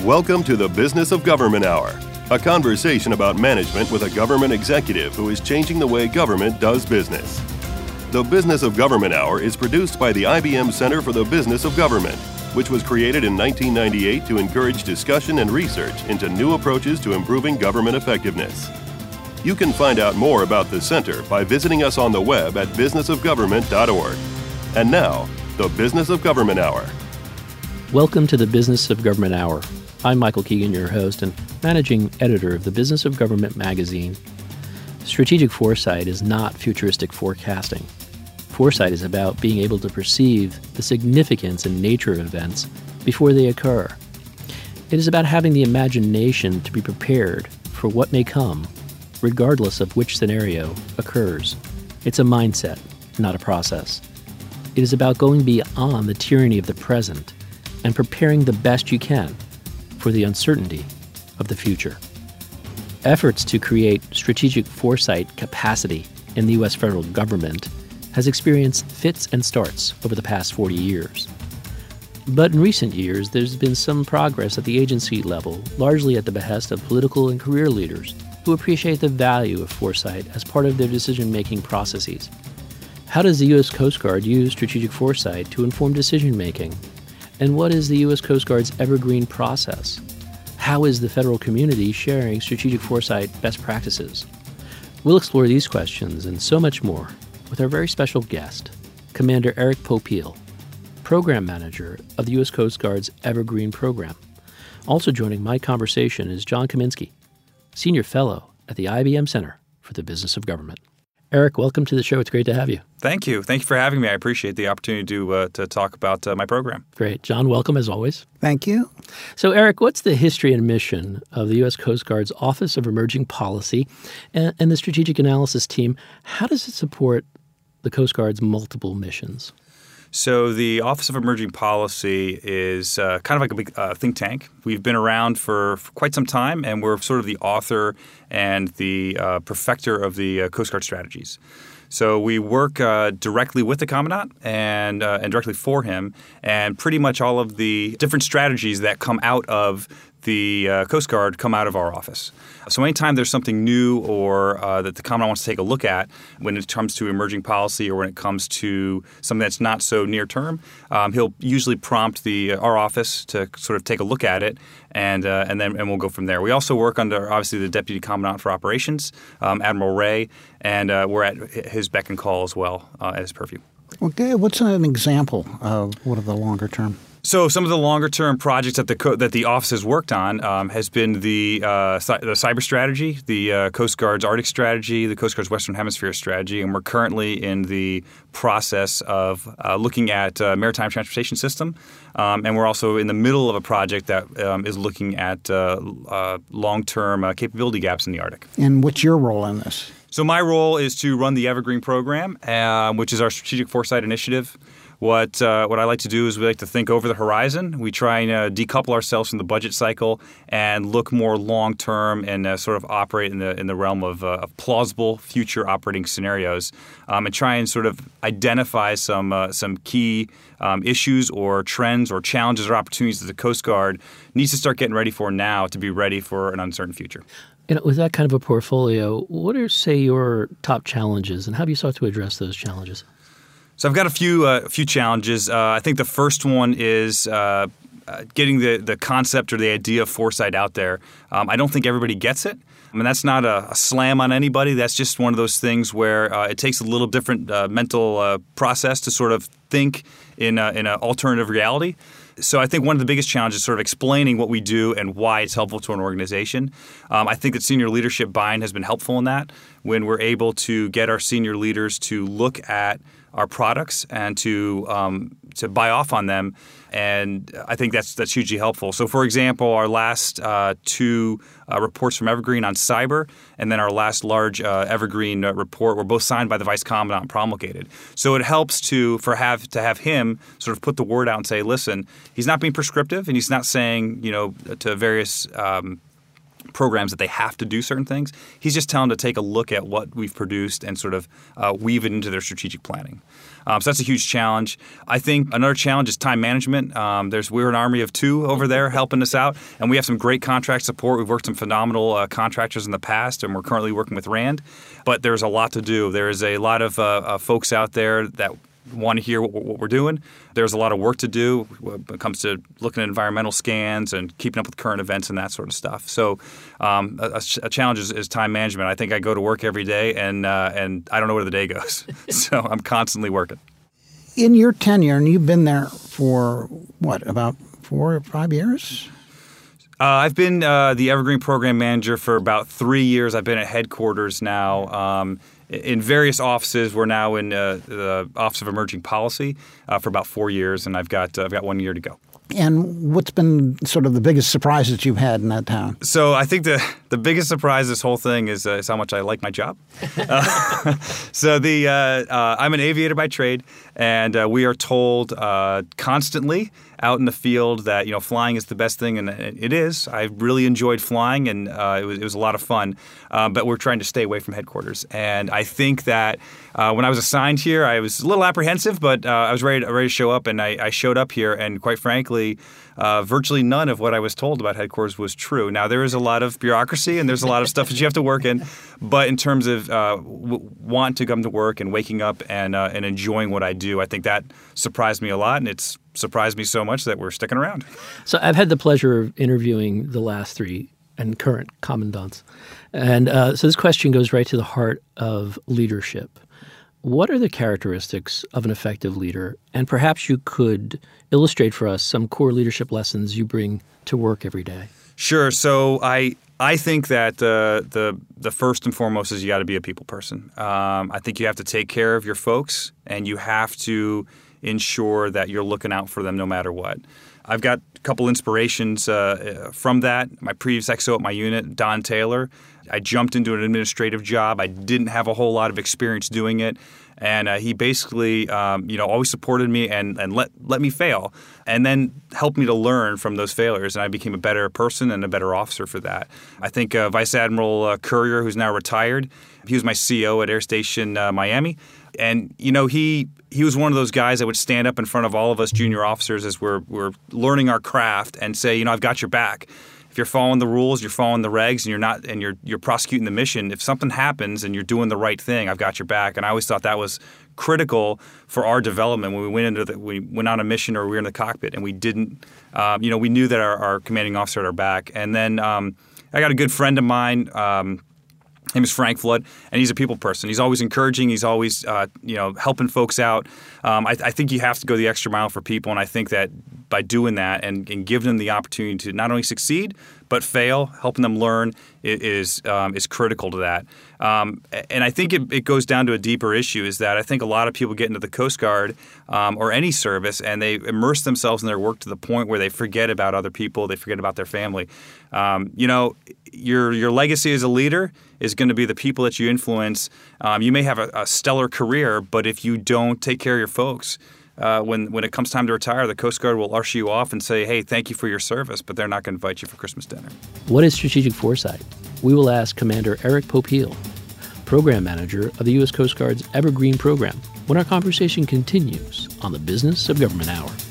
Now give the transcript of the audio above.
Welcome to the Business of Government Hour, a conversation about management with a government executive who is changing the way government does business. The Business of Government Hour is produced by the IBM Center for the Business of Government, which was created in 1998 to encourage discussion and research into new approaches to improving government effectiveness. You can find out more about the center by visiting us on the web at businessofgovernment.org. And now, the Business of Government Hour. Welcome to the Business of Government Hour. I'm Michael Keegan, your host and managing editor of the Business of Government magazine. Strategic foresight is not futuristic forecasting. Foresight is about being able to perceive the significance and nature of events before they occur. It is about having the imagination to be prepared for what may come, regardless of which scenario occurs. It's a mindset, not a process. It is about going beyond the tyranny of the present and preparing the best you can for the uncertainty of the future. Efforts to create strategic foresight capacity in the U.S. federal government has experienced fits and starts over the past 40 years. But in recent years, there's been some progress at the agency level, largely at the behest of political and career leaders who appreciate the value of foresight as part of their decision-making processes. How does the U.S. Coast Guard use strategic foresight to inform decision-making? And what is the U.S. Coast Guard's evergreen process? How is the federal community sharing strategic foresight best practices? We'll explore these questions and so much more with our very special guest, Commander Eric Popeil, Program Manager of the U.S. Coast Guard's Evergreen Program. Also joining my conversation is John Kaminsky, Senior Fellow at the IBM Center for the Business of Government. Eric, welcome to the show. It's great to have you. Thank you. Thank you for having me. I appreciate the opportunity to talk about my program. Great. John, welcome as always. Thank you. So, Eric, what's the history and mission of the U.S. Coast Guard's Office of Emerging Policy and the Strategic Analysis Team? How does it support the Coast Guard's multiple missions? So the Office of Emerging Policy is kind of like a big think tank. We've been around for quite some time, and we're sort of the author and the perfecter of the Coast Guard strategies. So we work directly with the Commandant and directly for him, and pretty much all of the different strategies that come out of the Coast Guard come out of our office. So anytime there's something new or that the Commandant wants to take a look at when it comes to emerging policy or when it comes to something that's not so near term, he'll usually prompt our office to sort of take a look at it, and we'll go from there. We also work under, obviously, the Deputy Commandant for Operations, Admiral Ray, and we're at his beck and call as well at his purview. Okay, what's an example of what are the longer term? So some of the longer-term projects that the office has worked on has been the cyber strategy, the Coast Guard's Arctic strategy, the Coast Guard's Western Hemisphere strategy, and we're currently in the process of looking at maritime transportation system, and we're also in the middle of a project that is looking at long-term capability gaps in the Arctic. And what's your role in this? So my role is to run the Evergreen Program, which is our strategic foresight initiative. What I like to do is we like to think over the horizon. We try and decouple ourselves from the budget cycle and look more long-term and sort of operate in the realm of plausible future operating scenarios, and try and sort of identify some key issues or trends or challenges or opportunities that the Coast Guard needs to start getting ready for now to be ready for an uncertain future. With that kind of a portfolio, what are, say, your top challenges, and how have you sought to address those challenges? So I've got a few challenges. I think the first one is getting the concept or the idea of foresight out there. I don't think everybody gets it. I mean, that's not a slam on anybody. That's just one of those things where it takes a little different mental process to sort of think in an alternative reality. So I think one of the biggest challenges is sort of explaining what we do and why it's helpful to an organization. I think that senior leadership buy-in has been helpful in that when we're able to get our senior leaders to look at our products and to buy off on them, and I think that's hugely helpful. So, for example, our last two reports from Evergreen on cyber, and then our last large Evergreen report were both signed by the Vice Commandant and promulgated. So it helps to have him sort of put the word out and say, listen, he's not being prescriptive, and he's not saying to various programs that they have to do certain things. He's just telling them to take a look at what we've produced and sort of weave it into their strategic planning. So that's a huge challenge. I think another challenge is time management. We're an army of two over there helping us out, and we have some great contract support. We've worked with some phenomenal contractors in the past, and we're currently working with RAND. But there's a lot to do. There is a lot of folks out there that want to hear what we're doing. There's a lot of work to do when it comes to looking at environmental scans and keeping up with current events and that sort of stuff. So a challenge is time management. I think I go to work every day and I don't know where the day goes. So I'm constantly working. In your tenure, and you've been there for, about 4 or 5 years? I've been the Evergreen Program Manager for about 3 years. I've been at headquarters now. In various offices, we're now in the Office of Emerging Policy for about 4 years, and I've got 1 year to go. And what's been sort of the biggest surprises you've had in that town? So I think the biggest surprise of this whole thing is how much I like my job. So I'm an aviator by trade, and we are told constantly out in the field that flying is the best thing, and it is. I really enjoyed flying, and it was a lot of fun. But we're trying to stay away from headquarters, and I think that when I was assigned here, I was a little apprehensive, but I was ready to show up, and I showed up here, and quite frankly, virtually none of what I was told about headquarters was true. Now, there is a lot of bureaucracy and there's a lot of stuff that you have to work in, but in terms of wanting to come to work and waking up and enjoying what I do, I think that surprised me a lot, and it's surprised me so much that we're sticking around. So I've had the pleasure of interviewing the last 3 and current commandants. And so this question goes right to the heart of leadership. What are the characteristics of an effective leader? And perhaps you could illustrate for us some core leadership lessons you bring to work every day. Sure. So I think that the first and foremost is you got to be a people person. I think you have to take care of your folks, and you have to ensure that you're looking out for them no matter what. I've got a couple inspirations from that. My previous XO at my unit, Don Taylor, I jumped into an administrative job. I didn't have a whole lot of experience doing it. And he basically, always supported me and let me fail, and then helped me to learn from those failures. And I became a better person and a better officer for that. I think Vice Admiral Currier, who's now retired, he was my CO at Air Station Miami. And, he was one of those guys that would stand up in front of all of us junior officers as we're learning our craft and say, I've got your back. If you're following the rules, you're following the regs, and you're prosecuting the mission. If something happens and you're doing the right thing, I've got your back. And I always thought that was critical for our development when we went on a mission or we were in the cockpit, and we didn't. We knew that our commanding officer had our back. And then I got a good friend of mine. His name is Frank Flood, and he's a people person. He's always encouraging. He's always, helping folks out. I think you have to go the extra mile for people, and I think that by doing that and giving them the opportunity to not only succeed but fail, helping them learn is critical to that. And I think it goes down to a deeper issue, is that I think a lot of people get into the Coast Guard or any service, and they immerse themselves in their work to the point where they forget about other people, they forget about their family. Your legacy as a leader is going to be the people that you influence. You may have a stellar career, but if you don't take care of your folks, when it comes time to retire, the Coast Guard will usher you off and say, hey, thank you for your service, but they're not going to invite you for Christmas dinner. What is strategic foresight? We will ask Commander Eric Popeil, Program Manager of the U.S. Coast Guard's Evergreen Program, when our conversation continues on the Business of Government Hour.